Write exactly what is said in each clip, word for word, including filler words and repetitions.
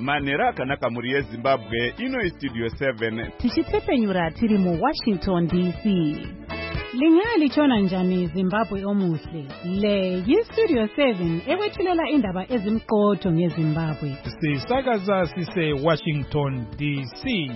Manera akanaka muri yeZimbabwe ino Studio seven. Tichitsepenyura tiri mu Washington D C. Lingali chona njani Zimbabwe omuhle. Le yi Studio seven ewethulela indaba ezimqotho ngeZimbabwe. Sisakaza sise Washington D C.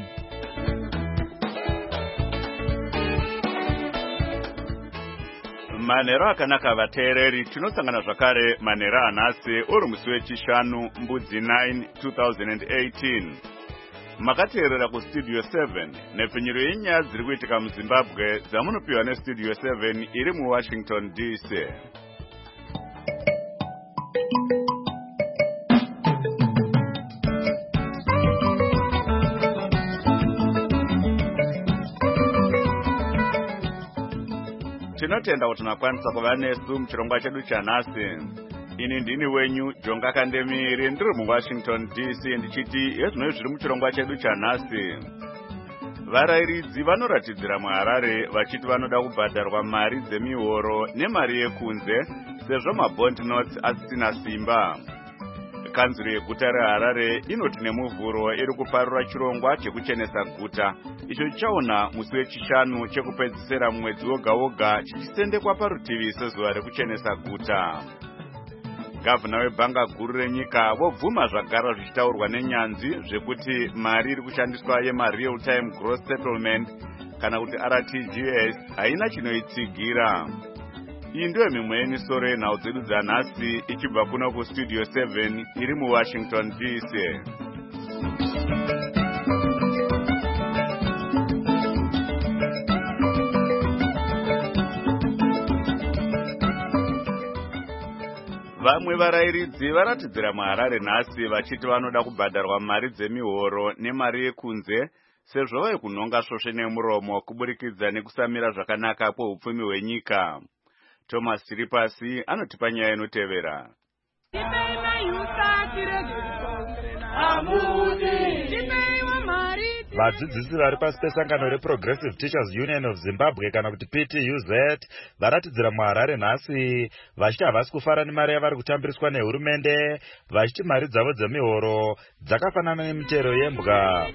Manera akanaka vateereri tinosangana zvakare manera anhasi uri musi wechishanu mbudzi nine two thousand eighteen. Makateerera kuStudio seven nepfinyiro yenyaya dziri kuitika muZimbabwe dzamunopiwa neStudio seven iri muWashington D C. Tinotenda kuti nakwanisa kuva nesu muchirongwa chedu chanhasi. Ini ndini wenyu Jonga Kandemiri ndiri muWashington D C ndichiti yezvino zviri muchirongwa chedu chanhasi. Varairidzi vanoratidzira muHarare vachiti vanoda kubhadharwa mari dzemihoro nemari yekunze sezvo mabond notes asina simba. Kanzuro yeguta reHarare inoti nemuvhuro iri kuparura chirongwa chekuchenesa guta icho chichaona musi wechishanu chekupedzisira mwedzi woga woga chichisendekwa parutivi sezuva rekuchenesa guta. Gavana webhanga guru renyika vobvuma zvagara zvichitaurwa nenyanzvi zvekuti mari iri kushandiswa yema real time gross settlement kana kuti R T G S haina chinoitsigira. Iyi ndiyo mimwe yemisoro yenhau dzedu dzanhasi ichibva kuno kuStudio seven iri muWashington D C. Vamwe varairidzi varatidzira muHarare nhasi vachiti vanoda kubhadharwa mari dzemihoro nemari yekunze sezvo vai kunhonga svosve nemuromo kuburikidza nekusamira zvakanaka kweupfumi hwenyika. Thomas Siripasi anotipa nyaya inotevera. Vadzidzisi vari pasi pesangano reProgressive Teachers Union of Zimbabwe kana kuti P T U Z varatidzira muHarare nhasi vachiti havasi kufara nemari yavari kutambiriswa nehurumende vachiti mari dzavo dzemihoro dzakafanana nemitero yembwa.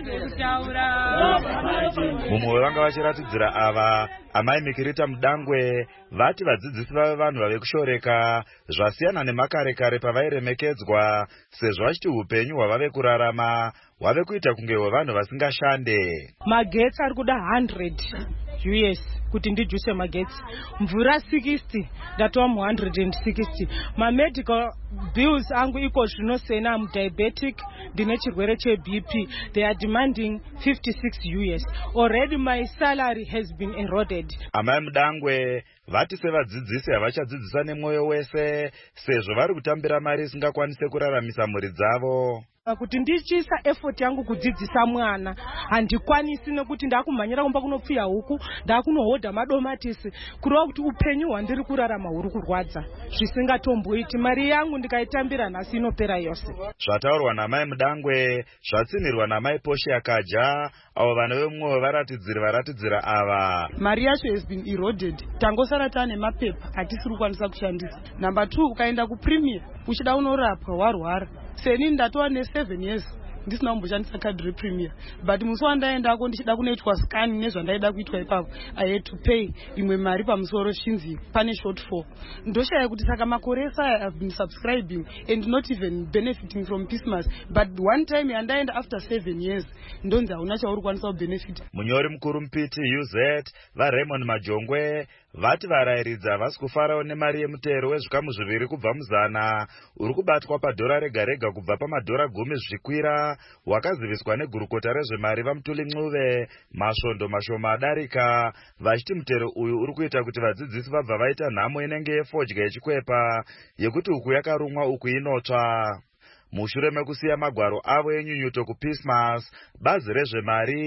Mumwe wevanga vachiratidzira ava Amai Mikirita Mudangwe vati vadzidzisi vave vanhu vave kushoreka zvasiyana nemakare kare pavairemekedzwa sezvo vachiti upenyu hwavave kurarama hwave kuita kunge hwevanhu vasingashande. Magetsi ari kuda one hundred U S kuti ndijuse magetsi, mvura sixty ndatova mu one hundred sixty. Ma medical bills angu iko zvino sena am diabetic ndine chirwere cheB P, they are demanding fifty-six U S. Already my salary has been eroded. Amai Mudangwe vati sevadzidzisi havachadzidzisa nemwoyo wese sezvo vari kutambira mari isingakwanise kuraramisa mhuri dzavo. Kuti ndichisa effort yangu kudzidzisa mwana handikwanisi nekuti ndakumhanyira kumba kunopfiya huku ndakunohodha madomatisi kurova kuti upenyu hwandiri kurarama huri kurwadza zvisingatomboiti. Mari yangu ndikaitambira nhasi inopera yose. Zvataurwa naMai Mudangwe zvatsinirwa naMai Poshi Akaja avo vana vemwoyo varatidziri varatidzira ava. Mari yacho has been eroded. Tangosara tane mapepa hatisiri kukwanisa kushandisa. Number two, ukaenda kuPremier uchida unorapwa warwara. Seni ndatova ne seven years ndisina kumboshandisa kadhi rePremier, but musi wandaendako ndichida kunoitwa scan nezvandaida kuitwa ipapo I had to pay imwe mari pamusoro chinzi pane shortfall. Ndoshaya kuti saka makore esa I have been subscribing and not even benefiting from Christmas, but one time yandaenda after seven years ndonzi hauna chauri kwanisa kubenefit. Munyori mukuru muP T U Z vaRaymond Majongwe vati varairidzi havasi kufarawo nemari yemutero wezvikamu zviviri kubva muzana uri kubatwa padhora rega rega kubva pamadhora gumi zvichikwira wakaziviswa negurukota rezvemari vaMutuli Mncube masvondo mashoma adarika vachiti mutero uyu uri kuita kuti vadzidzisi vabva vaita nhamo inenge yefodya yechikwepa yekuti uku yakarumwa uku inotsva. Mushure mekusiya magwaro avo enyunyuto kuPeacemas, bazi rezvemari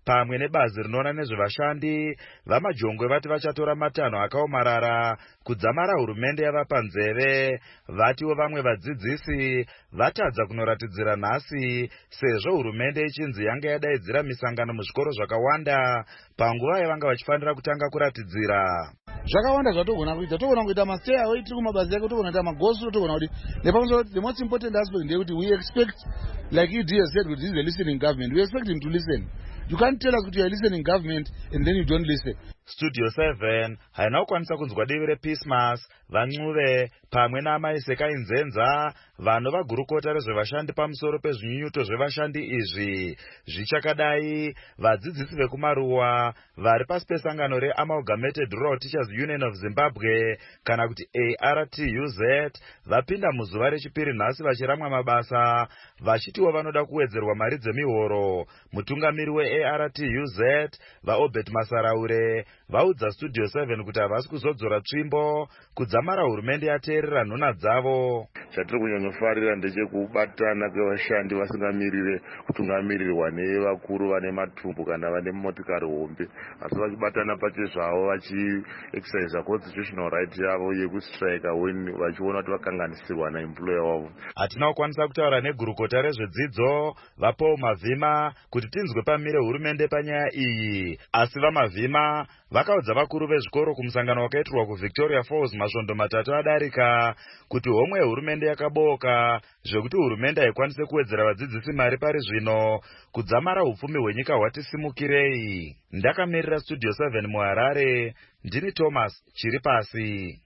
pamwe nebazi rinoona nezvevashandi vamajongwe vati vachatora matanho akaomarara kudzamara hurumende yavapa nzeve. Vatiwo vamwe vadzidzisi vatadza kunoratidzira nhasi sezvo hurumende ichinzi yanga yadaidzira misangano muzvikoro zvakawanda panguva yavanga vachifanira kutanga kuratidzira. Zvakawanda zvatogona kuita, togona kuita mastay away tiri kumabhazi yake, togona kuita magosu, togona kuti nepamusoro the most important aspect ndekuti we expect, like E D has said, kuti this is a listening government. We expect him to listen. You can't tell us that you are listening government and then you don't listen. Studio seven haina kukwanisa kunzwa divi rePismas, Vancuve pamwe naamai Sekainzenza vanhu vagurukota rezvevashandi pamusoro pezvinyunyuto zvevashandi izvi. Zvichakadai, vadzidzisi vekumaruwa vari pasi pesangano reAmalgamated Rural Teachers Union of Zimbabwe kana kuti A R T U Z vapinda muzuva rechipiri nhasi vachiramwa mabasa vachitiwo vanoda kuwedzerwa mari dzemihoro. Mutungamiri we A R T U Z vaObert Masaraure vaudza Studio seven kuti havasi kuzodzora tsvimbo kudzamara hurumende yateerera nhuna dzavo. Chatiri kunyanyofara ndechekubatana kwevashandi vasingamirire kutungamirirwa nevakuru vane matumbu kana vane motikari hombe, asi vachibatana pachezvavo vachiexercise constitutional right yavo yekustrike when vachiona kuti vakanganisirwa naemployer wavo. Hatina kukwanisa kutaura negurukota rezvedzidzo vaPaul Mavhima kuti tinzwe pamire hurumende panyaya iyi, asi vaMavhima vakaudza vakuru vezvikoro kumusangano wakaitirwa kuVictoria Falls masvondo matatu adarika kuti homwe hurumende yakaboka zvekuti hurumende haikwanise kuwedzera vadzidzisi mari pari zvino kudzamara upfumi hwenyika hwati simukirei. Ndakamirira Studio seven muHarare, ndini Thomas Chiripasi.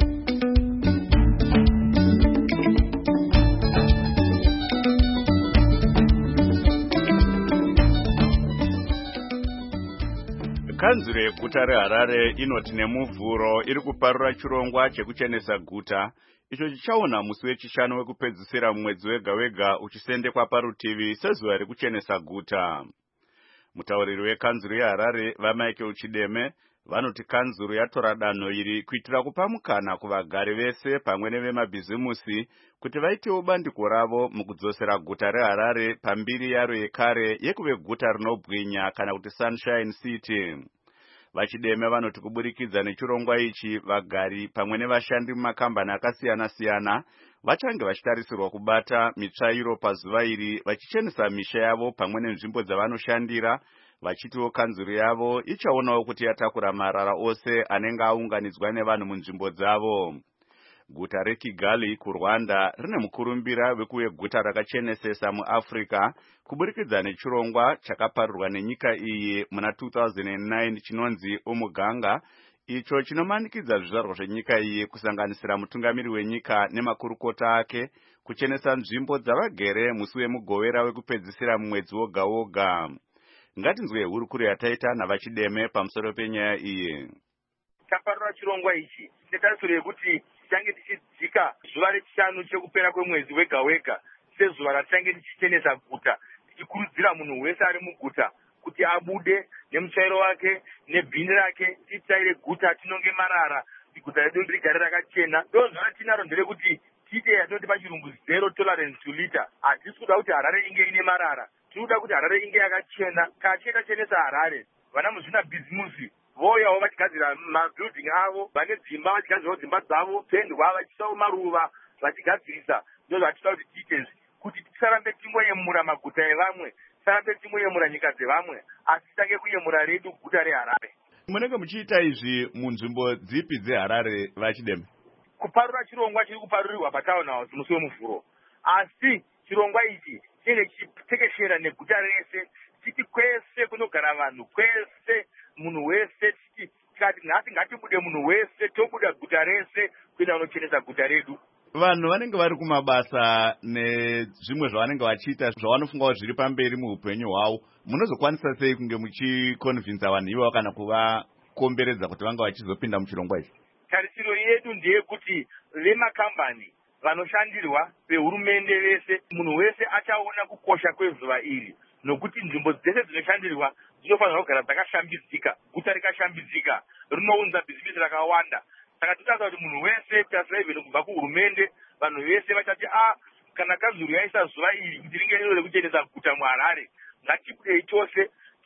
Kanzuro yeguta reHarare inoti nemuvhuro iri kuparura chirongwa chekuchenesa guta icho chichaona musi wechishanu wekupedzisira mwedzi wega wega uchisendekwa parutivi sezuva rekuchenesa guta. Mutauriri wekanzuro yeHarare vaMichael Chideme vanoti kanzuro yatora danho iri kuitira kupa mukana kuvagari vese pamwe nevemabhizimusi kuti vaitewo bandiko ravo mukudzosera guta reHarare pambiri yaro yekare yekuve guta rinobwinya kana kuti Sunshine City. Vachideme vanoti kuburikidza nechirongwa ichi vagari pamwe nevashandi mumakambani akasiyana siyana vachange vachitarisirwa kubata mitsvairo pazuva iri vachichenesa misha yavo pamwe nenzvimbo dzavanoshandira, vachitiwo kanzuro yavo ichaonawo kuti yatakura marara ose anenge aunganidzwa nevanhu munzvimbo dzavo. Guta reKigali kuRwanda rine mukurumbira wekuve guta rakachenesesa muAfrica kuburikidza nechirongwa chakaparirwa nenyika iyi muna two thousand nine chinonzi Umuganga, icho chinomanikidza zvizvarwa zvenyika iyi kusanganisira mutungamiri wenyika nemakurukota ake kuchenesa nzvimbo dzavagere musi wemugovera wekupedzisira mumwedzi woga woga. Ngatinzwe hurukuro yataita navaChideme pamusoro penyaya iyi. Taparura chirongwa ichi netarisiro yekuti tichange tichidzika zuva rechishanu chekupera kwemwedzi wega wega sezuva ratichange tichichenesa guta, tichikurudzira munhu wese ari muguta kuti abude nemutsvairo wake nebhini rake titsvaire guta, tinonge marara, guta redu rigare rakachena. Ndozvo ratinaro nderekuti tiite yatinoti pachirungu zero tolerance to litter. Hatisi kuda kuti Harare inge ine marara, tinoda kuti Harare inge yakachena. Kache tachenesa Harare, vana muzvina bhizimusi voyawo vachigadzira mabuilding avo, vane dzimba vachigadzirawo dzimba dzavo, pendwa vachisawo maruva vachigadzirisa. Ndozvo vatinoda kuti tiite kuti tisarambe tingoyemura maguta evamwe, tisarambe tingoyemura nyika dzevamwe, asi titange kuyemura redu guta reHarare. Munenge muchiita izvi munzvimbo dzipi dzeHarare vaChideme? Kuparura chirongwa chiri kuparurirwa patown house musi wemuvhuro, asi chirongwa ichi chinenge chichitekeshera neguta rese, chiti kwese kunogara vanhu, kwese munhu wese, chiti tikati nhasi ngatibude munhu wese, tobuda guta rese kuenda kunochenesa guta redu. Vanhu vanenge vari kumabasa nezvimwe zvavanenge vachiita zvavanofunga kuti zviri pamberi muupenyu hwavo, munozokwanisa sei kunge muchikonvinza vanhu ivavo kana kuvakomberedza kuti vanga vachizopinda muchirongwa ichi? Tarisiro yedu ndeyekuti vemakambani vanoshandirwa vehurumende vese, munhu wese achaona kukosha kwezuva iri, nokuti nzvimbo dzese dzinoshandirwa dzinofanirwa kugara dzakashambidzika. Guta rikashambidzika rinounza bhizimusi rakawanda. Saka tinotarisira kuti munhu wese kutasira even kubva kuhurumende, vanhu vese vachati a kana kanzuro yaisa zuva iri kuti ringe rino rekuchenesa guta muHarare, ngatibudei tose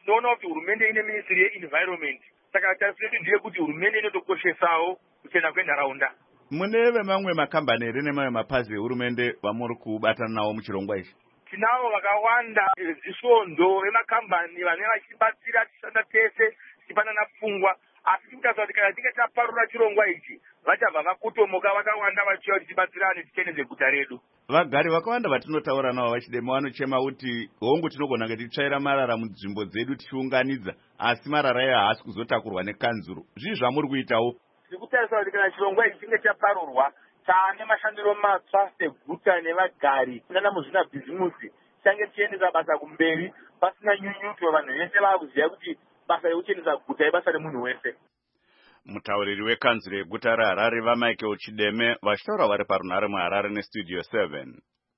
tinoona kuti hurumende ine ministry yeenvironment, saka tarisire kuti ndiye kuti hurumende inotokoshesawo kuchena kwenharaunda. Mune vemamwe makambani here nemamwe mapazi ehurumende vamuri kubatana nawo muchirongwa ichi? Tinavo vakawanda zisvondo vemakambani vane vachibatsira tishanda tese tichipanana pfungwa, asi tikutaura kuti kana tinge taparura chirongwa ichi vachabva vakutomoka vakawanda vachiuya tichibatsirane tichenese guta redu. Vagari vakawanda vatinotaura navo vachidemo vanochema kuti hongu tinogona kunge tichitsvaira marara munzvimbo dzedu tichiunganidza, asi marara iye haasi kuzotakurwa nekanzuro. Zvii zvamuri kuitawo? Tiri kutarisa kuti kana chirongwa ichi chinge chaparurwa, taane mashandiro matsva seguta nevagari nana muzvina bhizimusi change tichiendesa basa kumberi pasina nyunyuto. Vanhu vese vakuziva kuti basa rekuchenesa guta ibasa remunhu wese. Mutauriri wekanzuro yeguta reHarare vaMichael Chideme vachitaura vari parunhare muHarare nestudio seven.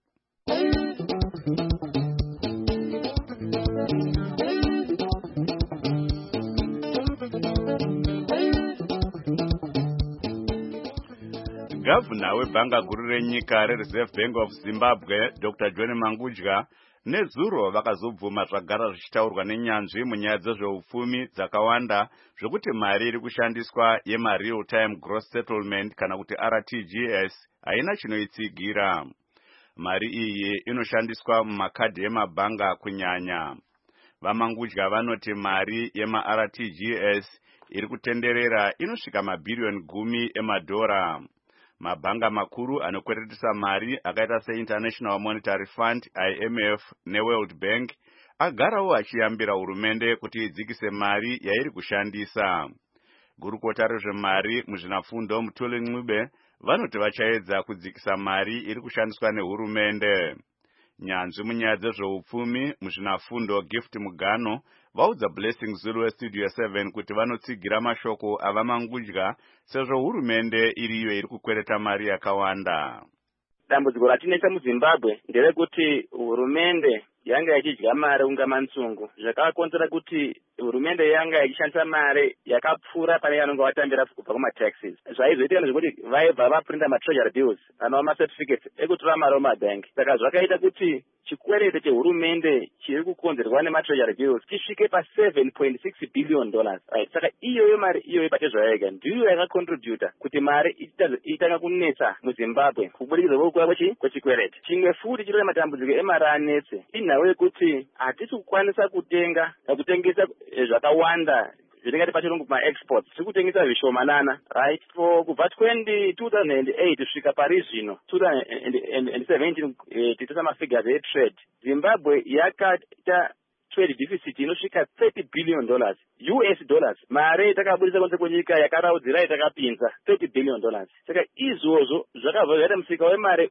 Gavana webhanga guru renyika reReserve Bank of Zimbabwe Doctor John Mangudya nezuro vakazobvuma zvagara zvichitaurwa nenyanzvi munyaya dzezveupfumi dzakawanda zvokuti mari iri kushandiswa yema real time gross settlement kana kuti R T G S haina chinoitsigira. Mari iyi inoshandiswa mumakadhi emabhanga kunyanya. VaMangudya vanoti mari yema R T G S iri kutenderera inosvika mabhiriyoni gumi emadhora. Mabhanga makuru anokweretesa mari akaita seInternational Monetary Fund I M F neWorld Bank agarawo achiyambira hurumende kuti idzikise mari yairi kushandisa. Gurukota rezvemari muzvinafundo Mutuli Ncube vanoti vachaedza kudzikisa mari iri kushandiswa nehurumende. Nyanzvi munyaya dzezveupfumi muzvinafundo Gift Mugano vaudza Blessing Zulu westudio seven kuti vanotsigira mashoko avaMangudya sezvo hurumende iriyo iri kukwereta mari yakawanda. Dambudziko ratinesa muZimbabwe nderekuti hurumende yanga ichidya mari unga mansungu, zvakakonzera kuti hurumende yanga ichishandisa mari yakapfuura pane yanonga watambira kubva kumataxes. Zvaizoitika zvekuti vaibva vaprinta matreasury bills anova macertificates ekutora mari mumabank. Saka zvakaita kuti chikwerete chehurumende chiri kukonzerwa nematreasury bills chisvike pa seven point six billion dollars. Right. Saka iyoyo mari iyoyo pachezvo yega ndiyo yakacontributa kuti mari itanga kunetsa muZimbabwe kubudikidza kwokura kwechikwerete. Chimwe futi chiri matambudziko emari anetse inhau yekuti hatisi kukwanisa kutenga nekutengesa zvakawanda zvitingati pachirungu kuma-exports. Tiri kutengesa zvishomanana, right? For kubva two thousand eight kusvika pari zvino two thousand seventeen tichitasa mafigures etrade, Zimbabwe yakaita trade deficit inosvika thirty billion dollars U S dollars. Mari itakabudisa kunze kwenyika yakaraudzira itakapinza thirty billion dollars. Saka izvozvo zvakabva zvaita musika wemari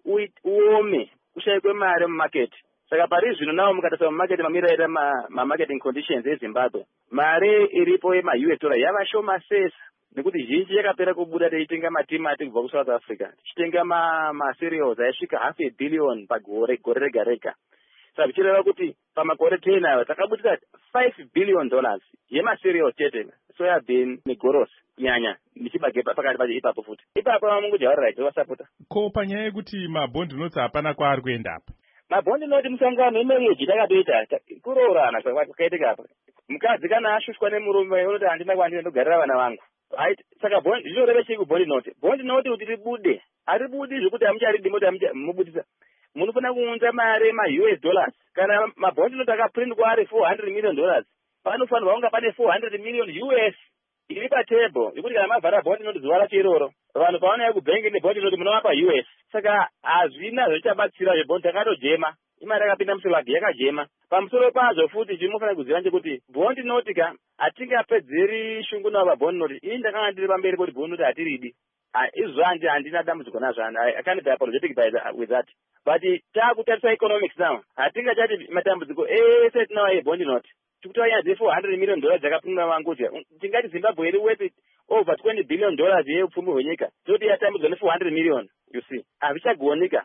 uome, kushayikwe mari mumarket. Saka pari zvino nawo mukatarisa mumarket mamira aita ma-marketing conditions eZimbabwe, mari iripo yema-U S dollar yava shoma sesa nekuti zhinji yakapera kubuda teitenga matimati kubva kuSouth Africa, tichitenga ma-cereals aisvika half a billion pagore gore rega rega. Saka zvichireva kuti pamakore ten ayo takabudisa five billion dollars yema-cereals chete, soya bean negorosi kunyanya nichibage pakati pacho ipapo futi. Ipapo Mangudya vari right vasapota. Ko panyaya yekuti mabhondi notes hapana kwaari kuenda apa? Mabhondi noti musangano imereji takatoita kuroorana kwakaitika apa. Mukadzi kana ashushwa nemurume unoti handina kwandina ndogarira vana vangu. Right? Saka bondi zvinoreva chii kubondi note? Bondi note kuti ribude haribudi zvokuti hamucharidi moti hamubudisa. Munofana kuunza mari ma-U S dollars. Kana mabhondi note akaprintwa ari four hundred million dollars, panofanirwa kunga pane four hundred million U S iri patable yekuti kana mavhara bondi note zuva racho iroro vanhu pavanouya kubhengi nebondi note munovapa U S. Saka hazvina zvichabatsira zvebondi takatojema, imari yakapinda musilagi yakajema. Pamusoro pazvo futi zvinofanira kuziva ndekuti bondi note ka hatingapedzeri shungu navo vabondi note. Ini ndakanga ndiri pamberi poti bondi note hatiridi. Izvo handi handina dambudziko nazvo, I can't be apologetic by that, with that. But takutarisa economics now, hatingachati matambudziko ese tinawo ebondi note. Tikutora nyaya dze-four hundred million dollars dzakapinda Mangudya. Tingati Zimbabwe iri worth over twenty billion dollars yeupfumi hwenyika. Toti yatambudzwa ne-four hundred million, you see. Hazvichagonika.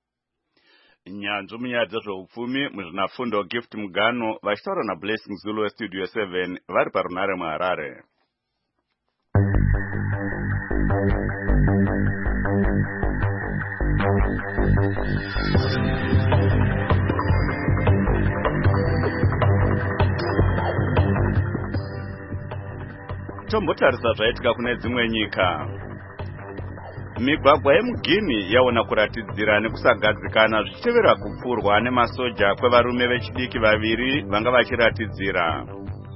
Nyanzvi munyaya dzezveupfumi muzvinafundo Gift Mugano vachitaura naBlessing Zulu westudio seven vari parunhare muHarare. tombotarisa zvaitika kune dzimwe nyika. Migwagwa yemuGuinea yaona kuratidzira nekusagadzikana zvichitevera kupfurwa nemasoja kwevarume vechidiki vaviri vanga vachiratidzira.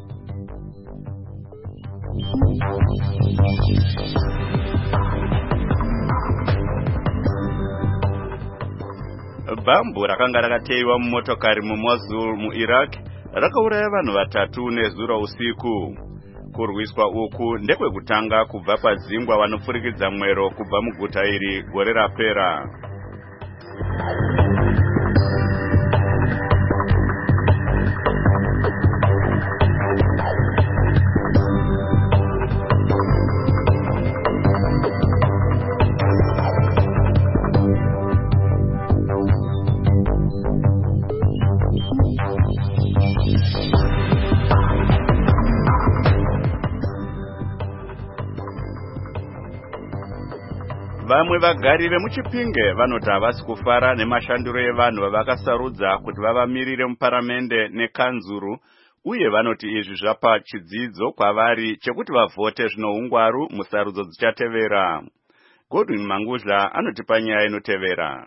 Bhambu rakanga rakateiwa mumotokari muMosul muIraq rakauraya vanhu vatatu nezuro usiku. Kurwiswa uku ndekwekutanga kubva padzingwa vanopfurikidza mwero kubva muguta iri gore rapera. Vamwe vagari vemuChipinge vanoti havasi kufara nemashandiro evanhu vavakasarudza kuti vavamirire muparamende nekanzuru, uye vanoti izvi zvapa chidzidzo kwavari chekuti vavhote zvino ungwaru musarudzo dzichatevera. Godwin Mangudla anotipa nyaya inotevera.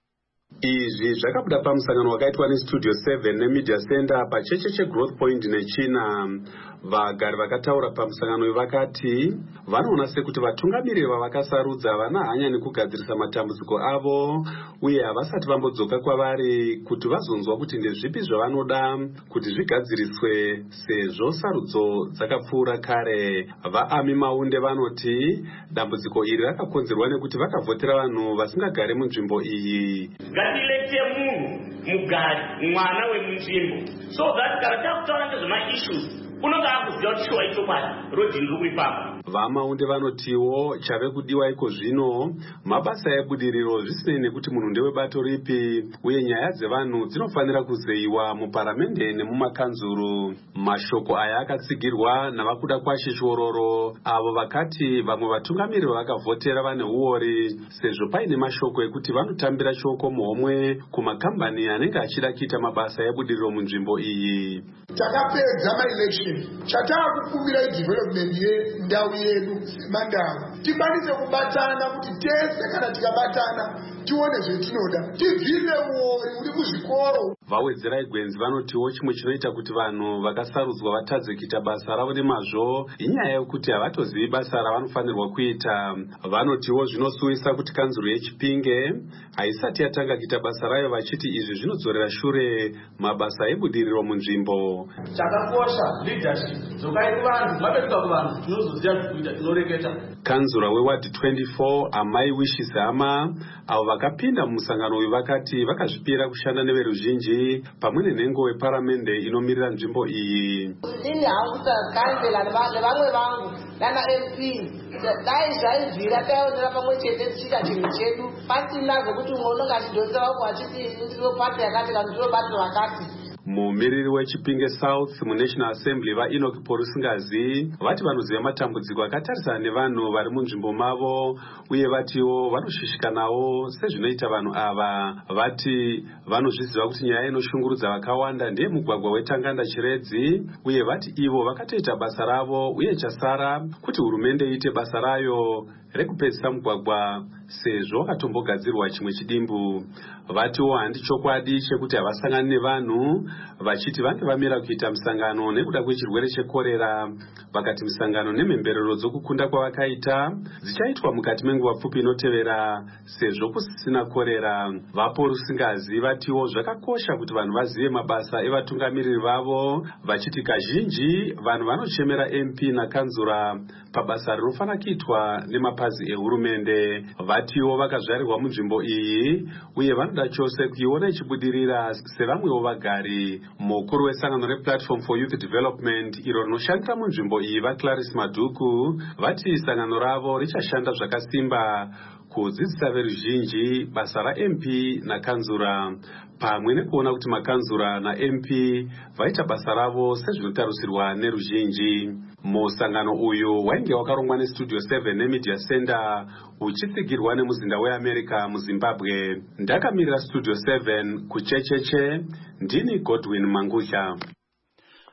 Izvi zvakabuda pamusangano wakaitwa neStudio seven neMedia Center pacheche cheGrowth Point nechina. Vagari vakataura pamusangano vakati vanoona sekuti vatungamiriri vavakasarudza vana hanya nekugadzirisa matambudziko avo, uye havasati vambodzoka kwavari kuti vazonzwa kuti ndezvipi zvavanoda kuti zvigadziriswe sezvo sarudzo dzakapfuura kare. Vaami Maunde vanoti dambudziko iri rakakonzerwa nekuti vakavhotera vanhu vasingagare munzvimbo iyi. Ngatilete munhu mugari mwana wemunzvimbo so that kana takutaura ngezvema issues unonga akuziva kuti shuwa ichokwadi rodhini riri kuipapa. VaMaunde vanotiwo chave kudiwa iko zvino mabasa ebudiriro zvisinei nekuti munhu ndewebato ripi, uye nyaya dzevanhu dzinofanira kuzeyiwa muparamende nemumakanzuru. Mashoko aya akatsigirwa navakuda kwashe Chiororo, avo vakati vamwe vatungamiriri vakavhotera vane uori sezvo paine mashoko ekuti vanotambira shoko muhomwe kumakambani anenge achida kuita mabasa ebudiriro munzvimbo iyi. Takapedza maelection, chatakukumbira development yendau yedu mandau tikwanise kubatana kuti tese kana tikabatana tione zvetinoda tibvire uori uri kuzvikoro. Vawedzera igwenzi vanotiwo chimwe chinoita kuti vanhu vakasarudzwa vatadze kuita basa ravo nemazvo inyaya yekuti havatozivi basa ravanofanirwa kuita. Vanotiwo zvinosuwisa kuti kanzuru yeChipinge haisati yatanga kuita basa rayo, vachiti izvi zvinodzorera shure mabasa ebudiriro munzvimbo. Chakakosha leadership zokai kuvanhu mabetuka kuvanhu tinozoziva zvekuita tinoreketa. Kanzura weward twenty-four Amai Wishizama avo vakapinda mumusangano uyu vakati vakazvipira kushanda neveruzhinji pamwe nenhengo yeparamende inomirira nzvimbo iyi. Ini hangu kanzela nevamwe vangu nana M P dai zvaibvira taionera pamwe chete tichita chinhu chedu pasina zvokuti umwe unonga achidhonza vangu achiti ndiro pati yakati kana ndiro bato vakati. Mumiriri weChipinge South muNational Assembly vaEnoch Porusingazi vati vanoziva matambudziko akatarisana nevanhu vari munzvimbo mavo, uye vatiwo vanoshishikanawo sezvinoita vanhu ava. Vati vanozviziva kuti nyaya inoshungurudza vakawanda ndeye mugwagwa weTanganda Chiredzi, uye vati ivo vakatoita basa ravo, uye chasara kuti hurumende iite basa rayo rekupedzisa mugwagwa sezvo wakatombogadzirwa chimwe chidimbu. Vatiwo handi chokwadi chekuti havasangani nevanhu, vachiti vange vamira kuita musangano nekuda kwechirwere chekorera. Vakati musangano nemhemberero dzokukunda kwavakaita dzichaitwa mukati menguva pfupi inotevera sezvo kusisina korera. VaPorusingazi vatiwo zvakakosha kuti vanhu vazive mabasa evatungamiriri vavo, vachiti kazhinji vanhu vanochemera M P nakanzura pabasa rinofana kuitwa nemapazi ehurumende. Vatiwo vakazvarirwa munzvimbo iyi, uye vanoda chose kuiona ichibudirira sevamwewo vagari. Mukuru wesangano rePlatform for Youth Development iro rinoshandira munzvimbo iyi vaClarice Madhuku vati sangano ravo richashanda zvakasimba kudzidzisa veruzhinji basa raM P nakanzura, pamwe nekuona kuti makanzura naM P vaita basa ravo sezvinotarisirwa neruzhinji. Musangano uyu wainge wakarongwa neStudio seven neMedia Center uchitsigirwa nemuzinda weAmerica muZimbabwe. Ndakamirira Studio seven kuchecheche, ndini Godwin Mangudla.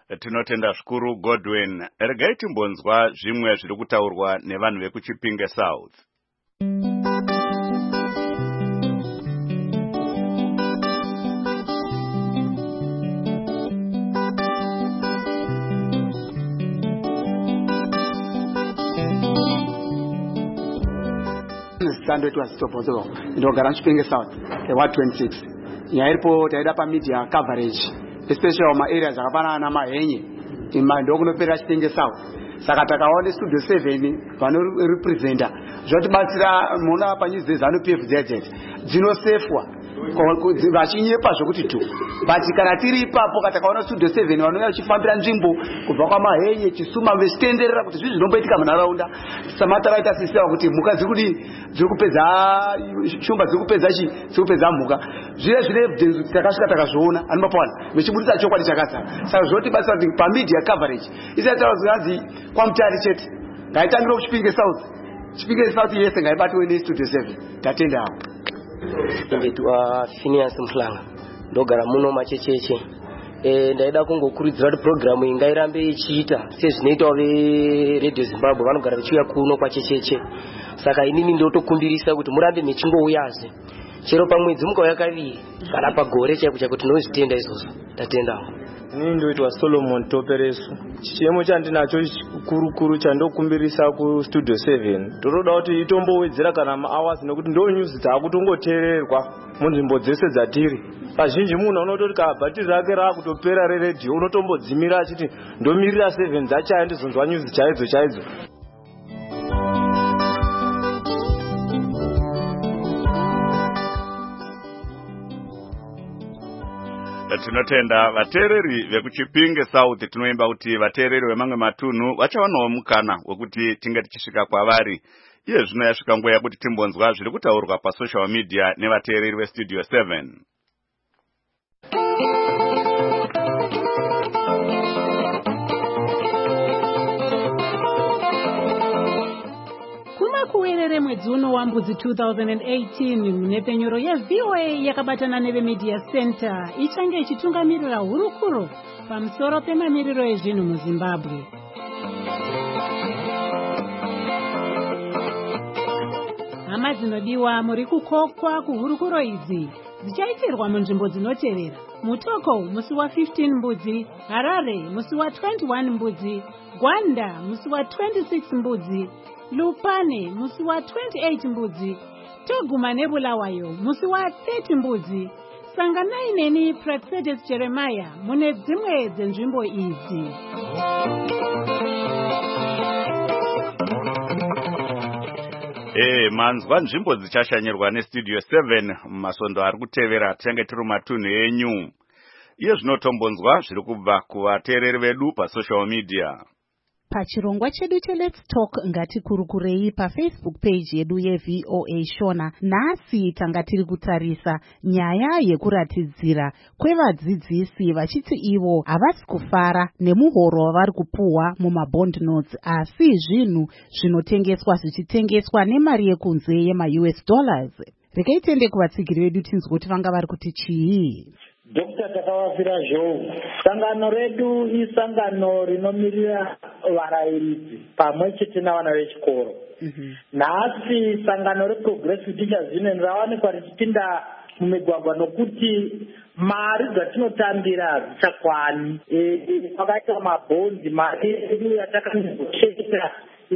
Tinotenda zvikuru Godwin. Regai timbonzwa zvimwe zviri kutaurwa nevanhu vekuChipinge South. Sando it was Topozo, ndogara Chipinge South, the Ward twenty-six. Nyaripo taida pa media coverage, especially on my areas akafanana mahenye. Imando kunopera Chipinge South. Saka takaona studio seven vano representa. Zvotibatsira muna panyuzi zano P F Z Z. Dzinosefwa. Vachinyepa zvokuti tu. But kana tiri ipapo katakaona studio seven vanouya vachifambira nzvimbo kubva kwamahenye Chisuma vechitenderera kuti zvizvi zvinomboitika munharaunda. Samata vaita sisiwa kuti mhuka dziri kudi dziri kupedza shumba dziri kupedza chi dziri kupedza mhuka. Zviye zvine evidence takasvika takazviona anomapawana vechibudisa chokwadi chakadzara. Saka zvotibatsira kuti pa media coverage isataura zvinzi kwamutari chete. Ngaitangire kuChipinge South. Chipinge South yese ngaibatwe ne studio seven. Tatenda hapo. Ndetwa Phineas Mhlanga ndogara muno machecheche. Eh ndaida kungokurudzira kuti program ingairambe ichiita sezvinoitawo ve Radio Zimbabwe vanogara vachiuya kuno kwa checheche. Saka inini ndotokumbirisa kuti murambe mechingouyaze. Chero pamwedzi mukauya kaviri kana pagore chaiko chaiko tinozvitenda izvozvo. Tatenda. Inini ndoitwa Solomon Toperesu. Chiemo chandinacho kurukuru chandokumbirisa ku studio seven. Toroda kuti itombowedzera kana ma hours nokuti ndo news dzakutongoteererwa munzvimbo dzese dzatiri. Pazhinji munhu unototi ka bhatiri rake rakutopera re radio unotombodzimira achiti ndomirira seven dzachaya ndizonzwa news chaidzo chaidzo. Tinotenda vateereri vekuChipinge South. Tinoimba kuti vateereri vemamwe matunhu vachawanawo mukana wekuti tinge tichisvika kwavari. Iye zvino yasvika nguva yakuti timbonzwa zviri kutaurwa pasocial media nevateereri veStudio seven. Kuwerere mwedzi uno wambudzi two thousand eighteen munepenyuro yeV O A yakabatana neveMedia Center ichange ichitungamirira hurukuro pamusoro pemamiriro ezvinhu muZimbabwe. Hama dzinodiwa muri kukokwa kuhurukuro idzi dzichaitirwa munzvimbo dzinotevera: Mutoko musi wa fifteen mbudzi, Harare musi wa twenty-one mbudzi, Gwanda musi wa twenty-six mbudzi, Lupane musi wa twenty-eight mbudzi, Toguma neBulawayo musi wa thirty mbudzi. Sanganai neni Praxedes Jeremiah mune dzimwe dzenzvimbo idzi. Eh manzwa nzvimbo dzichashanyirwa neStudio seven mumasondo ari kutevera tinenge tiri matunhu enyu. Iye zvinotombonzwa zviri kubva kuvateereri vedu pasocial media. Pachirongwa chedu che Let's Talk ngatikurukurei paFacebook page yedu yeV O A Shona. Nhasi tanga tiri kutarisa nyaya yekuratidzira kwevadzidzisi vachiti ivo havasi kufara nemuhoro wavari kupuhwa mumabond notes, asi zvinhu zvinotengeswa zvichitengeswa nemari yekunze yema-U S dollars. Regai tiende kuvatsigiri vedu tinzwe kuti vanga vari kuti chii. Dokta Takavafira Zhou, sangano redu isangano rinomirira varayiridzi pamwe chete navana vechikoro. Nhasi sangano reProgressive Teachers Union rawanikwa richipinda mumigwagwa nokuti mari dzatinotambira hadzichakwani. Pakaita mabhondi, mari yedu yatakanegoshetera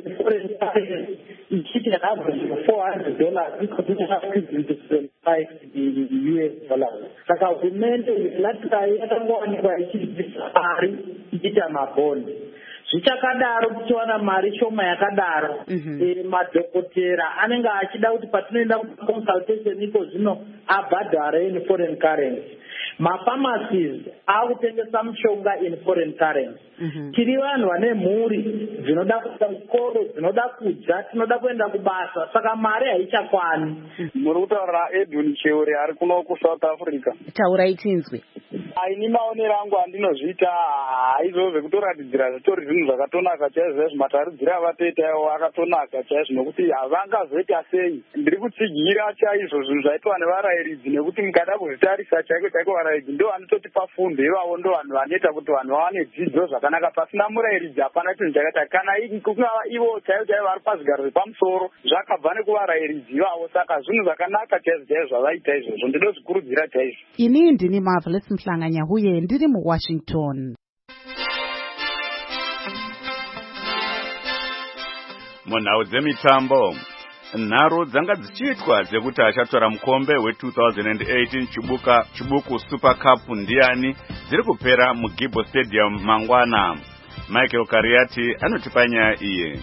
ichiti yakaabva four hundred dollars five U S dollars. Saka hurumende latai yakangowanikwa ichidzidzisa mari ichiita mabhondi. Zvichakadaro kuchiwana mari shoma yakadaro, madhokotera anenge achida kuti patinoenda kuconsultation iko zvino abhadhare in foreign currency. Mapharmacies akutengesa mishonga in foreign currency. Tiri vanhu vane mhuri dzinoda kuenda kuchikoro, dzinoda kudya, tinoda kuenda kubasa, saka mari haichakwani. Muri kutaura Edwin Cheuri ari kuno kuSouth Africa. Taurai tinzwe. Ini maonero angu andinozviita haizvo kutoratidzira zvitori zvinhu zvakatonaka chaizvo, zvimataridziro avatoitaiwo akatonaka chaizvo, nokuti havangazoita sei. Ndiri kutsigira chaizvo zvinhu zvaitwa nevarayiridzi, nekuti mukada kuzvitarisa chaiko chaiko kuvaraidzi ndo vanototipa fundo ivavo ndo vanhu vanoita kuti vanhu vawane dzidzo zvakanaka. Pasina murairidzi hapana chinhu chakaita. Kana kungava ivo chaivo chaivo vari pazvigaro zvepamusoro zvakabva nekuvarairidzi ivavo. Saka zvinhu zvakanaka chaizvo chaizvo zvavaita izvozvo, ndinozvikurudzira chaizvo. Ini ndini Marvelous Mhlanganya huye ndiri muWashington. Munhau dzemitambo, nharo dzanga dzichiitwa dzekuti achatora mukombe we two thousand eighteen chibuka chibuku Super Cup ndiani dziri kupera muGibbo Stadium mangwana. Michael Kariati anotipa nyaya iye.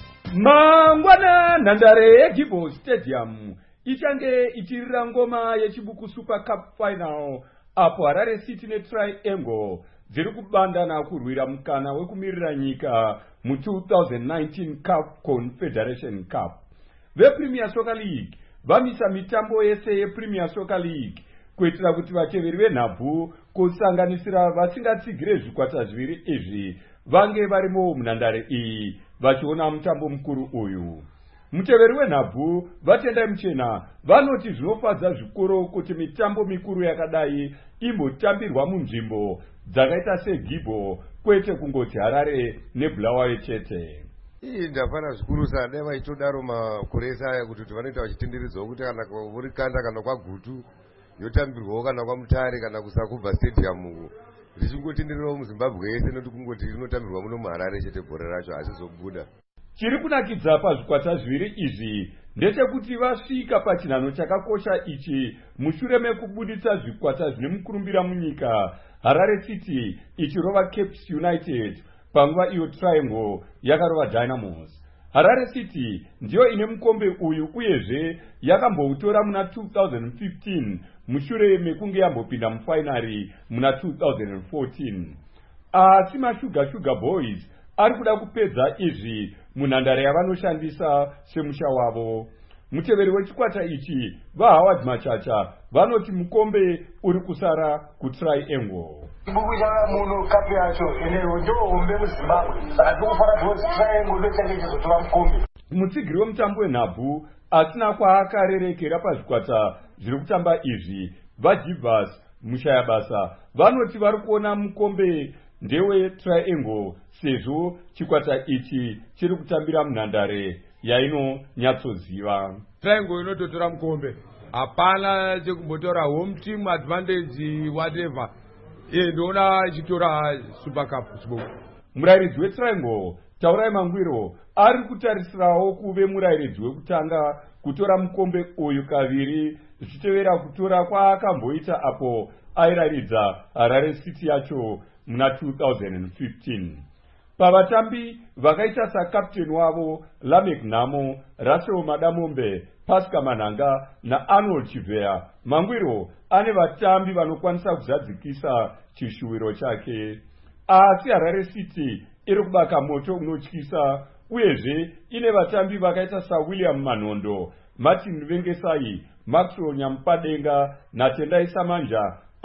Mangwana nhandare yeGibbo Stadium ichange ichirira ngoma yechibuku Super Cup final apo Harare City neTriangle dziri kubandana kurwira mukana wekumirira nyika mu two thousand nineteen CAF Confederation Cup. VePremier Soccer League vamisa mitambo yese yePremier Soccer League kuitira kuti vateveri venhabvu kusanganisira vasingatsigire zvikwata zviviri izvi vange varimo munhandare iyi vachiona mutambo mukuru uyu. Muteveri wenhabvu Vatendai Muchena vanoti zvinofadza zvikuru kuti mitambo mikuru yakadai imbotambirwa munzvimbo dzakaita seGibbo kwete kungoti Harare neBulawayo chete. Iyi ndafana zvikuru sana dai vaitodaro makore ese aya kuti vanoita vachitenderedzawo kuti kana uri Kanda kana kwaGutu yotambirwawo kana kwaMutare kana kuSakubva Stadium richingotendererawo muZimbabwe yese noti kungoti rinotambirwa muno muHarare chete bhora racho hasizobuda. Chiri kunakidza pazvikwata zviviri izvi ndechekuti vasvika pachinhano chakakosha ichi mushure mekubuditsa zvikwata zvine mukurumbira munyika, Harare City ichirova Cape United panguva iyo Triangle yakarova Dynamos. Harare City ndiyo ine mukombe uyu uyezve yakamboutora muna two thousand fifteen mushure mekunge yambopinda mufinari muna two thousand fourteen. Asi maShuga Sugar Boys ari kuda kupedza izvi munhandare yavanoshandisa semusha wavo. Muteveri wechikwata ichi vaHoward Machacha vanoti mukombe uri kusara kuTriangle. Ibuku changa muno kapu yacho ineyo ndo hombe muZimbabwe saka tikufara kuti Triangle ndochange chizotora mukombe. Mutsigiri wemutambo wenhabvu asina kwaakarerekera pazvikwata zviri kutamba izvi vaJivas mushayabasa vanoti vari kuona mukombe ndewe Triangle sezvo chikwata ichi chiri kutambira munhandare yaino nyatsoziva. Triangle inototora mukombe, hapana chekumbotora home team advantage whatever. Iye ndoona ichitora Super Cup chibuku. Murairidzi weTriangle Taurai Mangwiro ari kutarisirawo kuve murairidzi wekutanga kutora mukombe uyu kaviri zvichitevera kutora kwaakamboita apo airaridza Harare City yacho muna two thousand fifteen. Pavatambi vakaita sakapteni wavo Lamek Namo, Russell Madamombe, Pascal Mananga naArnold Chivea, Mangwiro ane vatambi vanokwanisa kuzadzikisa chishuwiro chake. Asi Harare City iri kubaka moto unotyisa uyezve ine vatambi vakaita saWilliam Manondo, Martin Vengesai, Maxwell Nyampadenga naTendai Samanja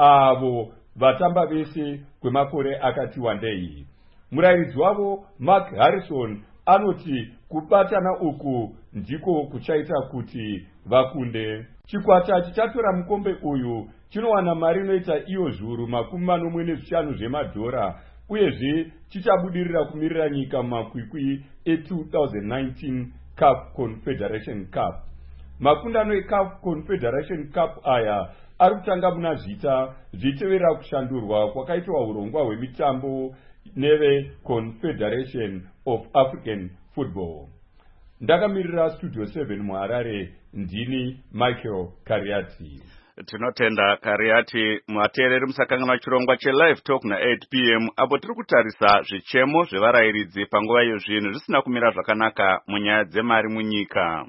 avo vatamba vese kwemakore akati wandei. Murairidzi wavo Mark Harrison anoti kubatana uku ndiko kuchaita kuti vakunde. Chikwata chichatora mukombe uyu chinowana mari inoita iyo zviuru makumi manomwe nezvishanu zvemadhora uyezve chichabudirira kumirira nyika mumakwikwi e two thousand nineteen CAF Confederation Cup. Makundano eCAF Confederation Cup aya ari kutanga muna zvita zvichitevera kushandurwa kwakaitwa urongwa hwemitambo neve Confederation of African Football. Ndakamirira Studio seven muHarare ndini Michael Kariati. Tinotenda Kariati. Mwateereri musakanganwa chirongwa cheLive Talk na eight p m apo tiri kutarisa zvichemo zvevarairidzi panguva yezvinhu zvisina kumira zvakanaka munyaya dzemari munyika.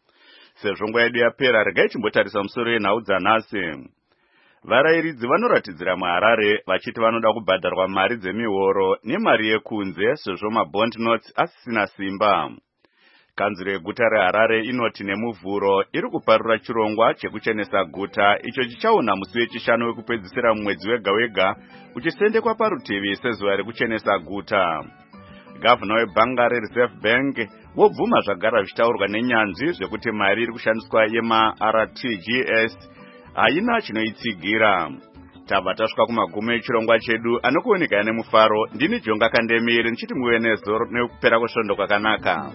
Sezvo nguva yedu yapera, regai chimbotarisa musoro yenhau dzanhasi. Varairidzi vanoratidzira muHarare vachiti vanoda kubhadharwa mari dzemihoro nemari yekunze sezvo mabond notes asisina simba. Kanzuro yeguta reHarare inoti nemuvhuro iri kuparura chirongwa chekuchenesa guta icho chichaona musi wechishanu wekupedzisira mumwedzi wega wega uchisendekwa parutivi sezuva rekuchenesa guta. Gavana weBangare Reserve Bank wobvuma zvagara zvichitaurwa nenyanzvi zvekuti mari iri kushandiswa yema R T G S haina chinoitsigira. tabva tasvika kumagumo echirongwa chedu anokuoneka nemufaro. Ndini Jonga Kandemiri ndichiti muve nezoro nekupera kwesvondo kwakanaka.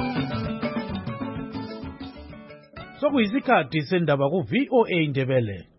Sokuyisikhathi sendaba ku V O A Ndebele.